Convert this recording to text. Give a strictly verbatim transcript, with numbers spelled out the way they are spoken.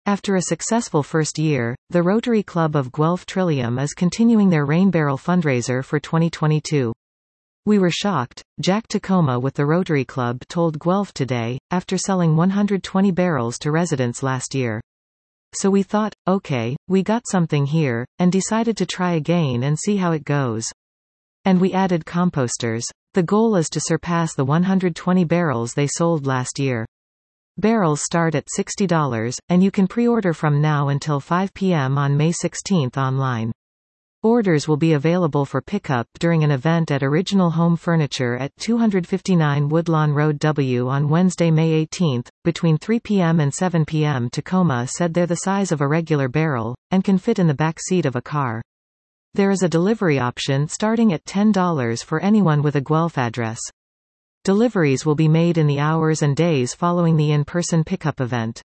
After a successful first year, the Rotary Club of Guelph Trillium is continuing their Rain Barrel fundraiser for twenty twenty-two. We were shocked, Jack Tacoma with the Rotary Club told Guelph Today, after selling one hundred twenty barrels to residents last year. So we thought, okay, we got something here, and decided to try again and see how it goes. And we added composters. The goal is to surpass the one hundred twenty barrels they sold last year. Barrels start at sixty dollars, and you can pre-order from now until five p m on May sixteenth online. Orders will be available for pickup during an event at Original Home Furniture at two fifty-nine Woodlawn Road W on Wednesday, May eighteenth, between three p m and seven p m Tacoma said they're the size of a regular barrel, and can fit in the back seat of a car. There is a delivery option starting at ten dollars for anyone with a Guelph address. Deliveries will be made in the hours and days following the in-person pickup event.